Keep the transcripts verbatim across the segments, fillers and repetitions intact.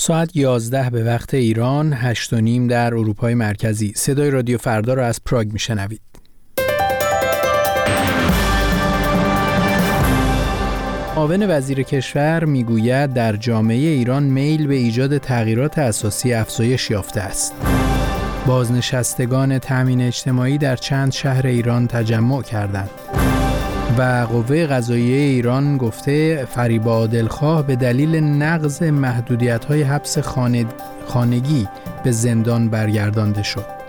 ساعت یازده به وقت ایران، هشت و نیم در اروپای مرکزی. صدای رادیو فردا را از پراگ میشنوید. معاون وزیر کشور میگوید در جامعه ایران میل به ایجاد تغییرات اساسی افزایش یافته است. بازنشستگان تامین اجتماعی در چند شهر ایران تجمع کردند. و قوه قضاییه ایران گفته فریبا عادلخواه به دلیل نقض محدودیت‌های حبس خانگی به زندان برگردانده شد.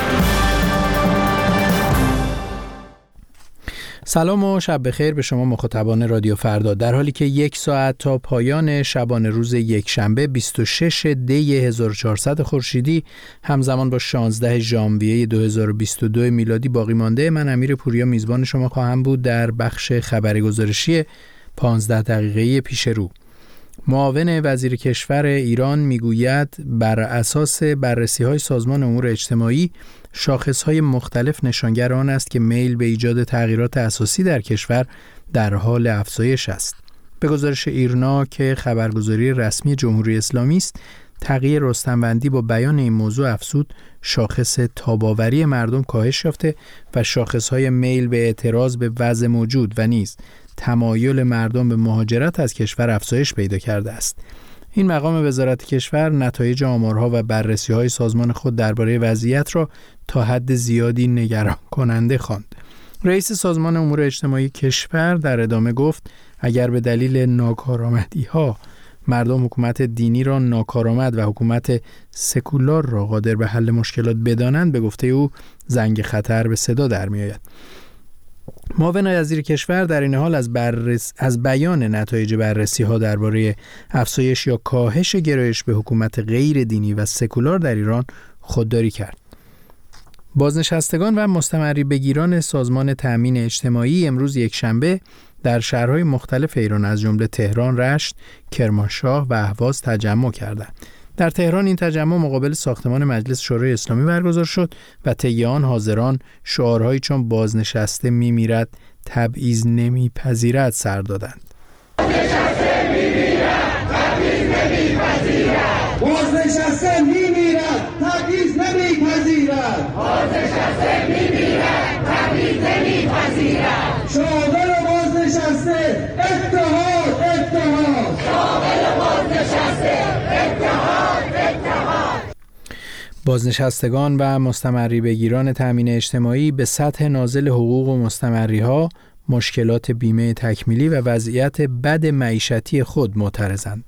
سلام و شب بخیر به شما مخاطبان رادیو فردا. در حالی که یک ساعت تا پایان شبانه روز یک شنبه بیست و شش دی هزار و چهارصد خورشیدی همزمان با شانزده ژانویه دو هزار و بیست و دو میلادی باقی مانده، من امیر پوریا میزبان شما خواهم بود در بخش خبری گزارشی پانزده دقیقه‌ای پیش رو. معاون وزیر کشور ایران میگوید بر اساس بررسی‌های سازمان امور اجتماعی شاخص‌های مختلف نشانگر آن است که میل به ایجاد تغییرات اساسی در کشور در حال افزایش است. به گزارش ایرنا که خبرگزاری رسمی جمهوری اسلامی است، تغییر رستم‌وندی با بیان این موضوع افزود شاخص تاب‌آوری مردم کاهش یافته و شاخص‌های میل به اعتراض به وضع موجود و نیز تمایل مردم به مهاجرت از کشور افزایش پیدا کرده است. این مقام وزارت کشور نتایج آمارها و بررسی‌های سازمان خود درباره وضعیت را تا حد زیادی نگران کننده خواند. رئیس سازمان امور اجتماعی کشور در ادامه گفت اگر به دلیل ناکارآمدی‌ها مردم حکومت دینی را ناکارآمد و حکومت سکولار را قادر به حل مشکلات بدانند، به گفته او زنگ خطر به صدا در می‌آید. معاون وزیر کشور در این حال از بررس از بیان نتایج بررسی‌ها درباره افزایش یا کاهش گرایش به حکومت غیر دینی و سکولار در ایران خودداری کرد. بازنشستگان و مستمری بگیران سازمان تامین اجتماعی امروز یکشنبه در شهرهای مختلف ایران از جمله تهران، رشت، کرمانشاه و اهواز تجمع کردند. در تهران این تجمع مقابل ساختمان مجلس شورای اسلامی برگزار شد و طی آن حاضران شعارهایی چون بازنشسته میمیرد تبعیض نمیپذیرد سر دادند. بازنشسته میمیرد تبعیض نمیپذیرد. بازنشسته میمیرد تبعیض نمیپذیرد. بازنشسته میمیرد تبعیض نمیپذیرد. شاغل بازنشسته اتحاد اتحاد. شاغل بازنشسته اتحاد اتحاد. بازنشستگان و مستمری بگیران تامین اجتماعی به سطح نازل حقوق و مستمریها، مشکلات بیمه تکمیلی و وضعیت بد معیشتی خود معترضند.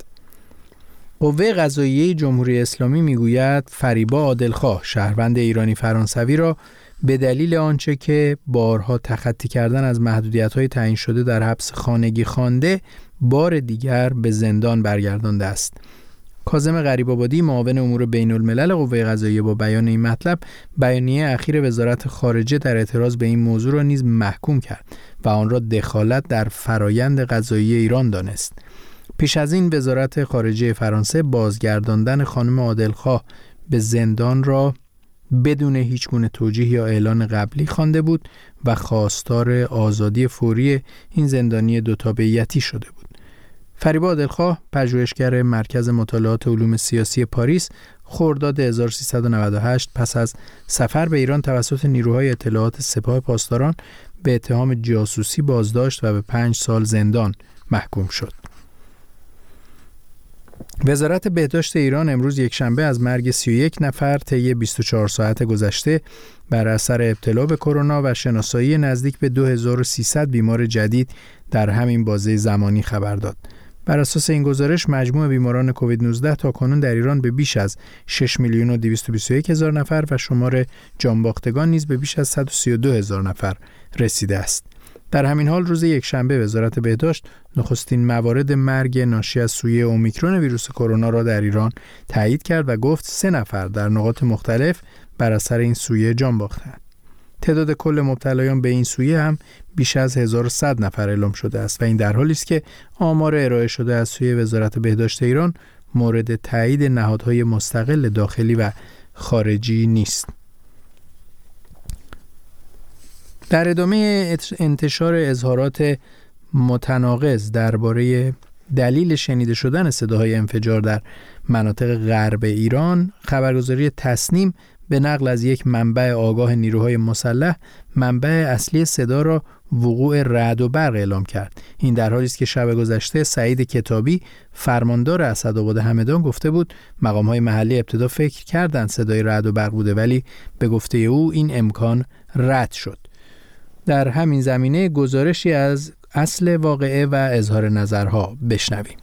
قوه قضاییه جمهوری اسلامی میگوید فریبا عادلخواه شهروند ایرانی فرانسوی را به دلیل آنچه که بارها تخطی کردن از محدودیت‌های تعیین شده در حبس خانگی خوانده بار دیگر به زندان برگردانده است. کاظم غریب‌آبادی معاون امور بین الملل قوه قضاییه با بیان این مطلب بیانیه اخیر وزارت خارجه در اعتراض به این موضوع را نیز محکوم کرد و آن را دخالت در فرایند قضایی ایران دانست. پیش از این وزارت خارجه فرانسه بازگرداندن خانم عادلخواه به زندان را بدون هیچ گونه توجیه یا اعلان قبلی خوانده بود و خواستار آزادی فوری این زندانی دو تابعیتی شده بود. فریبا عادلخواه پژوهشگر مرکز مطالعات علوم سیاسی پاریس خرداد هزار و سیصد و نود و هشت پس از سفر به ایران توسط نیروهای اطلاعات سپاه پاسداران به اتهام جاسوسی بازداشت و به پنج سال زندان محکوم شد. وزارت بهداشت ایران امروز یکشنبه از مرگ سی و یک نفر طی بیست و چهار ساعت گذشته بر اثر ابتلا به کرونا و شناسایی نزدیک به دو هزار و سیصد بیمار جدید در همین بازه زمانی خبر داد. بر اساس این گزارش مجموع بیماران کووید نوزده تا کنون در ایران به بیش از شش میلیون و دویست و بیست و یک هزار نفر و شمار جانباختگان نیز به بیش از صد و سی و دو هزار نفر رسیده است. در همین حال روز یکشنبه وزارت بهداشت نخستین موارد مرگ ناشی از سویه اومیکرون ویروس کرونا را در ایران تایید کرد و گفت سه نفر در نقاط مختلف بر اثر این سویه جان باختند. تعداد کل مبتلایان به این سویه هم بیش از هزار و صد نفر اعلام شده است و این در حالی است که آمار ارائه شده از سوی وزارت بهداشت ایران مورد تایید نهادهای مستقل داخلی و خارجی نیست. در ادامه انتشار اظهارات متناقض درباره دلیل شنیده شدن صداهای انفجار در مناطق غرب ایران، خبرگزاری تصنیم به نقل از یک منبع آگاه نیروهای مسلح منبع اصلی صدا را وقوع رعد و برق اعلام کرد. این در حالی است که شب گذشته سعید کتابی فرماندار اسدآباد همدان گفته بود مقام‌های محلی ابتدا فکر کردند صدای رعد و برق بوده، ولی به گفته او این امکان رد شد. در همین زمینه گزارشی از اصل واقعه و اظهار نظرها بشنویم.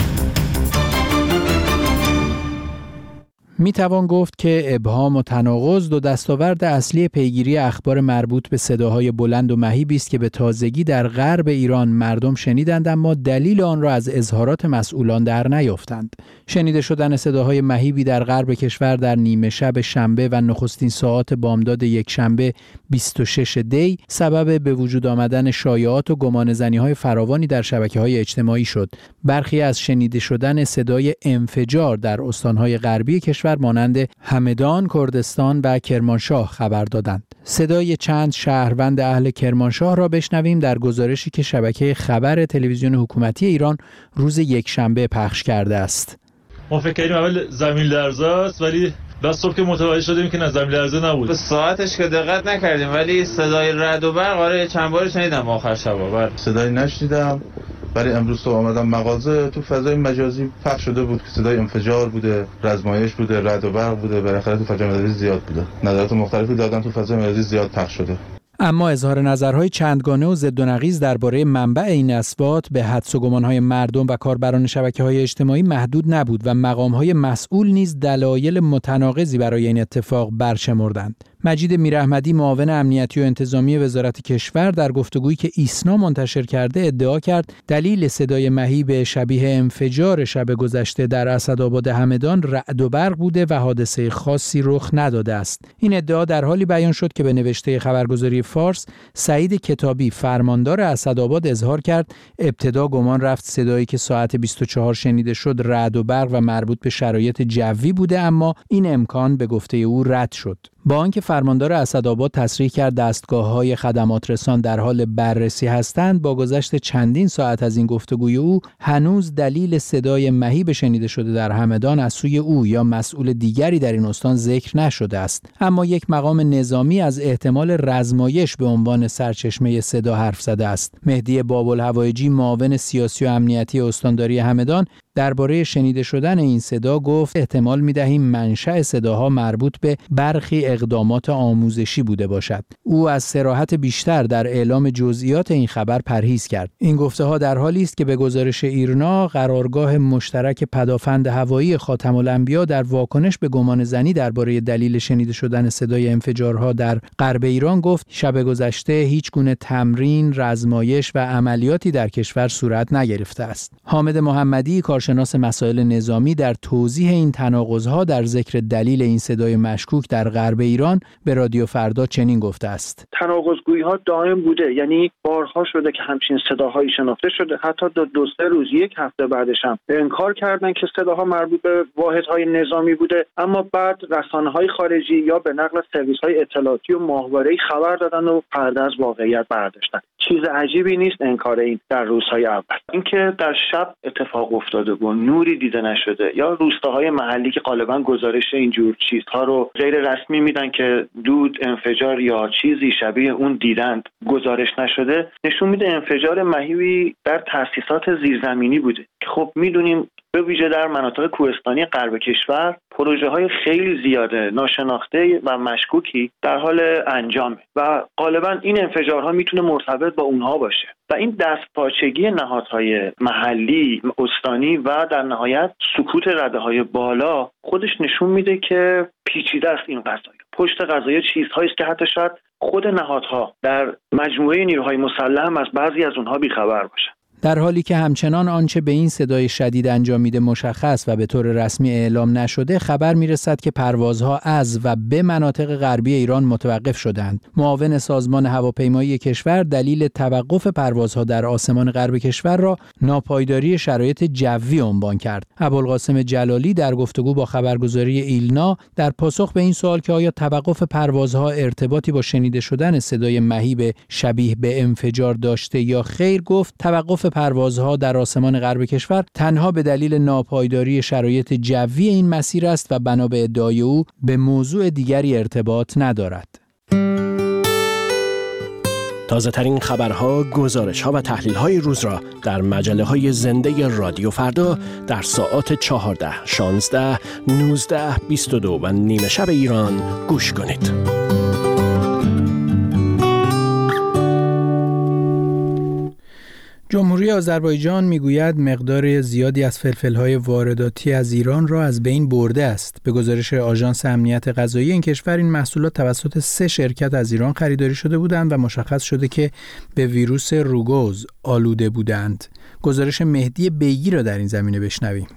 می توان گفت که ابهام و تناقض دو دستاورد اصلی پیگیری اخبار مربوط به صداهای بلند و مهیبی است که به تازگی در غرب ایران مردم شنیدند، اما دلیل آن را از اظهارات مسئولان در نیافتند. شنیده شدن صداهای مهیبی در غرب کشور در نیمه شب شنبه و نخستین ساعات بامداد یک شنبه بیست و شش دی سبب به وجود آمدن شایعات و گمانه‌زنی‌های فراوانی در شبکه‌های اجتماعی شد. برخی از شنیده شدن صدای انفجار در استان‌های غربی کشور مانند همدان، کردستان و کرمانشاه خبر دادند. صدای چند شهروند اهل کرمانشاه را بشنویم در گزارشی که شبکه خبر تلویزیون حکومتی ایران روز یکشنبه پخش کرده است. ما فکر کردیم اول زمین لرزه است، ولی بعد صبح که متوجه شدیم که نه، زمین لرزه نبود. به ساعتش که دقت نکردیم، ولی صدای رعد و برق آره چند بار شنیدم آخر شب. صدای نشنیدم، ولی امروز تو آمدم مغازه تو فضای مجازی پخش شده بود که صدای انفجار بوده، رزمایش بوده، رعد و برق بوده، بالاخره تو فضای مجازی زیاد بوده. نظرات مختلفی دادن تو فضای مجازی زیاد پخش شده. اما اظهار نظرهای چندگانه و ضد و نقیض درباره منبع این اصوات به حدس و گمانهای مردم و کاربران شبکه‌های اجتماعی محدود نبود و مقام‌های مسئول نیز دلایل متناقضی برای این اتفاق برشمردند. مجید میراحمدی معاون امنیتی و انتظامی وزارت کشور در گفتگویی که ایسنا منتشر کرده ادعا کرد دلیل صدای مهیب شبیه انفجار شب گذشته در اسدآباد همدان رعد و برق بوده و حادثه خاصی رخ نداده است. این ادعا در حالی بیان شد که به نوشته خبرگزاری فارس سعید کتابی فرماندار اسدآباد اظهار کرد ابتدا گمان رفت صدایی که ساعت بیست و چهار شنیده شد رعد و برق و مربوط به شرایط جوی بوده، اما این امکان به گفته او رد شد. با آنکه فرماندار اسدآباد تصریح کرد دستگاه‌های خدمات رسان در حال بررسی هستند، با گذشت چندین ساعت از این گفتگوی او هنوز دلیل صدای مهیب شنیده شده در همدان از سوی او یا مسئول دیگری در این استان ذکر نشده است. اما یک مقام نظامی از احتمال رزمایش به عنوان سرچشمه صدا حرف زده است. مهدی باب‌الهوایجی معاون سیاسی و امنیتی استانداری همدان درباره شنیده شدن این صدا گفت احتمال می‌دهیم منشأ صداها مربوط به برخی اقدامات آموزشی بوده باشد. او از صراحت بیشتر در اعلام جزئیات این خبر پرهیز کرد. این گفته‌ها در حالی است که به گزارش ایرنا قرارگاه مشترک پدافند هوایی خاتم الانبیا در واکنش به گمانه‌زنی درباره دلیل شنیده شدن صدای انفجارها در غرب ایران گفت شب گذشته هیچ گونه تمرین، رزمایش و عملیاتی در کشور صورت نگرفته است. حامد محمدی کارشناس مسائل نظامی در توضیح این تناقض‌ها در ذکر دلیل این صدای مشکوک در غرب ایران به رادیو فردا چنین گفته است. تناقض‌گویی‌ها دائم بوده، یعنی بارها شده که همچین صداهایی شناخته شده، حتی دو, دو سه روز یک هفته بعدش هم انکار کردن که صداها مربوط به واحدهای نظامی بوده، اما بعد رسانه‌های خارجی یا به نقل سرویس‌های اطلاعاتی و ماهواره‌ای خبر دادن و پرده از واقعیت برداشتن. چیز عجیبی نیست انکار این در روزهای اول. اینکه در شب اتفاق افتاده و نوری دیده نشده یا روستاهای محلی که غالبا گزارش اینجور چیزها رو غیر رسمی میدن که دود، انفجار یا چیزی شبیه اون دیدند گزارش نشده، نشون میده انفجار مهیبی در تأسیسات زیرزمینی بوده که خب میدونیم به ویژه در مناطق کوهستانی غرب کشور پروژه های خیلی زیاده ناشناخته و مشکوکی در حال انجامه و غالبا این انفجارها میتونه مرتبط با اونها باشه و این دستپاچگی نهادهای محلی، استانی و در نهایت سکوت رده‌های بالا خودش نشون میده که پیچیده است این قضیه. پشت قضیه چیزهایی است که حتی شاید خود نهادها در مجموعه نیروهای مسلح هم از بعضی از اونها بیخبر باشن. در حالی که همچنان آنچه به این صدای شدید انجام میده مشخص و به طور رسمی اعلام نشده، خبر میرسد که پروازها از و به مناطق غربی ایران متوقف شدند. معاون سازمان هواپیمایی کشور دلیل توقف پروازها در آسمان غرب کشور را ناپایداری شرایط جوی عنوان کرد. ابوالقاسم جلالی در گفتگو با خبرگزاری ایلنا در پاسخ به این سوال که آیا توقف پروازها ارتباطی با شنیده شدن صدای مهیب شبیه به انفجار داشته یا خیر، گفت توقف توقف پروازها در آسمان غرب کشور تنها به دلیل ناپایداری شرایط جوی این مسیر است و بنا به ادعای او به موضوع دیگری ارتباط ندارد. تازه ترین خبرها، گزارش‌ها و تحلیل‌های روز را در مجله‌های زنده رادیو فردا در ساعات چهارده، شانزده، نوزده، بیست و دو و نیمه شب ایران گوش کنید. جمهوری آذربایجان میگوید مقدار زیادی از فلفل‌های وارداتی از ایران را از بین برده است. به گزارش آژانس امنیت غذایی این کشور، این محصولات توسط سه شرکت از ایران خریداری شده بودند و مشخص شده که به ویروس روگوز آلوده بودند. گزارش مهدی بیگی را در این زمینه بشنویم.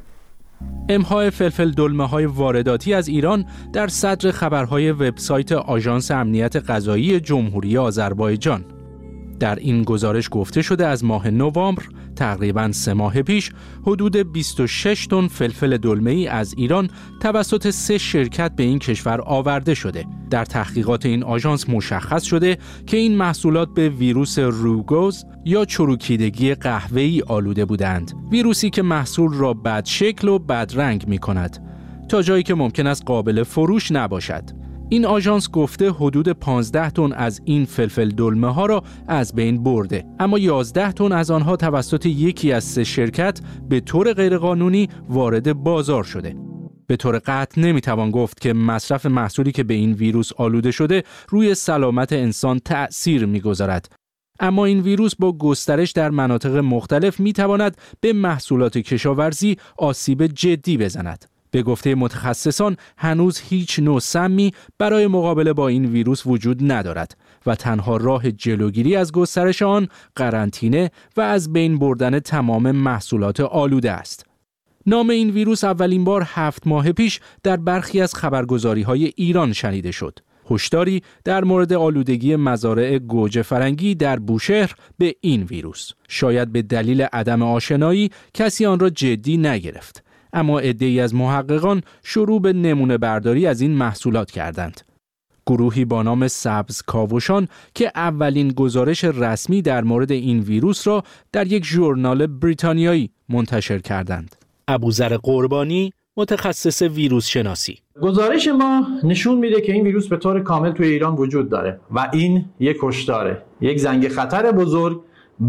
امحاء فلفل دلمه‌های وارداتی از ایران در صدر خبرهای وبسایت آژانس امنیت غذایی جمهوری آذربایجان. در این گزارش گفته شده از ماه نوامبر، تقریباً سه ماه پیش، حدود بیست و شش تن فلفل دلمه‌ای از ایران توسط سه شرکت به این کشور آورده شده. در تحقیقات این آژانس مشخص شده که این محصولات به ویروس روگوز یا چروکیدگی قهوه‌ای آلوده بودند. ویروسی که محصول را بدشکل و بدرنگ می‌کند، تا جایی که ممکن است قابل فروش نباشد. این آژانس گفته حدود پانزده تن از این فلفل دلمه ها را از بین برده، اما یازده تن از آنها توسط یکی از سه شرکت به طور غیرقانونی وارد بازار شده. به طور قطع نمیتوان گفت که مصرف محصولی که به این ویروس آلوده شده روی سلامت انسان تأثیر میگذارد، اما این ویروس با گسترش در مناطق مختلف میتواند به محصولات کشاورزی آسیب جدی بزند. به گفته متخصصان هنوز هیچ نوع سمی برای مقابله با این ویروس وجود ندارد و تنها راه جلوگیری از گسترش آن قرنطینه و از بین بردن تمام محصولات آلوده است. نام این ویروس اولین بار هفت ماه پیش در برخی از خبرگزاری‌های ایران شنیده شد. هشداری در مورد آلودگی مزارع گوجه فرنگی در بوشهر به این ویروس. شاید به دلیل عدم آشنایی کسی آن را جدی نگرفت، اما عده‌ای از محققان شروع به نمونه برداری از این محصولات کردند. گروهی با نام سبز کاوشان که اولین گزارش رسمی در مورد این ویروس را در یک ژورنال بریتانیایی منتشر کردند. ابوذر قربانی، متخصص ویروس شناسی: گزارش ما نشون میده که این ویروس به طور کامل توی ایران وجود داره و این یک کشداره، یک زنگ خطر بزرگ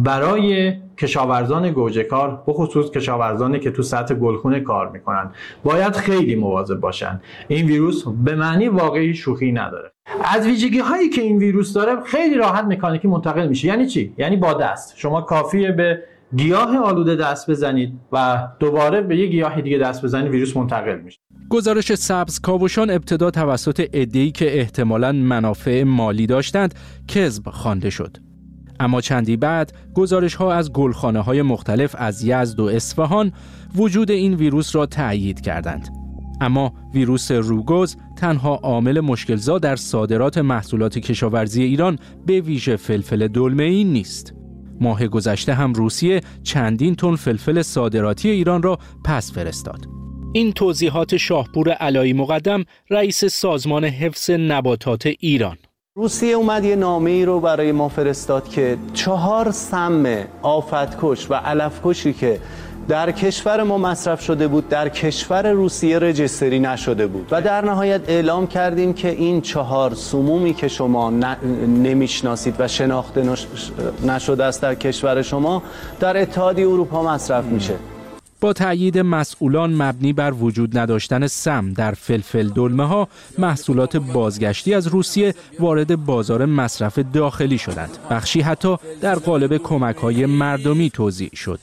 برای کشاورزان گوجه‌کار، به خصوص کشاورزانی که تو سطح گلخونه کار میکنن. باید خیلی مواظب باشن. این ویروس به معنی واقعی شوخی نداره. از ویژگی هایی که این ویروس داره خیلی راحت مکانیکی منتقل میشه. یعنی چی؟ یعنی با دست. شما کافیه به گیاه آلوده دست بزنید و دوباره به یک گیاه دیگه دست بزنید، ویروس منتقل میشه. گزارش سبز کاوشان ابتدا توسط عده‌ای که احتمالاً منافع مالی داشتند کذب خوانده شد. اما چندی بعد گزارش‌ها از گلخانه‌های مختلف از یزد و اصفهان وجود این ویروس را تأیید کردند. اما ویروس روگوز تنها عامل مشکل‌زا در صادرات محصولات کشاورزی ایران به ویژه فلفل دلمه‌ای نیست. ماه گذشته هم روسیه چندین تن فلفل صادراتی ایران را پس فرستاد. این توضیحات شاهپور علایی مقدم، رئیس سازمان حفظ نباتات ایران. روسیه اومد یه نامه‌ای رو برای ما فرستاد که چهار سم آفتکش و علفکشی که در کشور ما مصرف شده بود در کشور روسیه رجستری نشده بود و در نهایت اعلام کردیم که این چهار سمومی که شما نمیشناسید و شناخته نشده است در کشور شما در اتحادیه اروپا مصرف میشه. با تأیید مسئولان مبنی بر وجود نداشتن سم در فلفل دلمه ها، محصولات بازگشتی از روسیه وارد بازار مصرف داخلی شدند. بخشی حتی در قالب کمک های مردمی توزیع شد.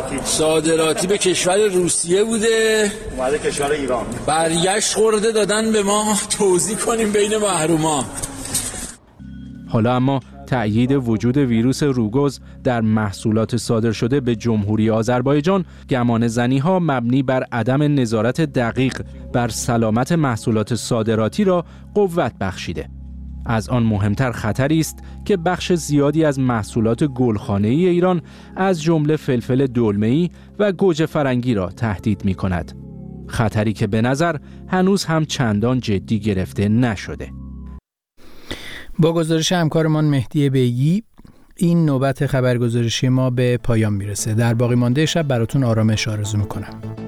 صادراتی به کشور روسیه بوده، اومده کشور ایران، برگشت خورده دادن به ما توزیع کنیم بین محروما. حالا اما تأیید وجود ویروس روگوز در محصولات صادر شده به جمهوری آذربایجان گمان زنی ها مبنی بر عدم نظارت دقیق بر سلامت محصولات صادراتی را قوت بخشیده. از آن مهمتر خطری است که بخش زیادی از محصولات گلخانه‌ای ایران از جمله فلفل دلمه‌ای و گوجه فرنگی را تهدید می کند. خطری که به نظر هنوز هم چندان جدی گرفته نشده. با گزارش همکارمان مهدی بیگی، این نوبت خبرگزارشی ما به پایان میرسه. در باقی مانده شب براتون آرامش آرزو میکنم.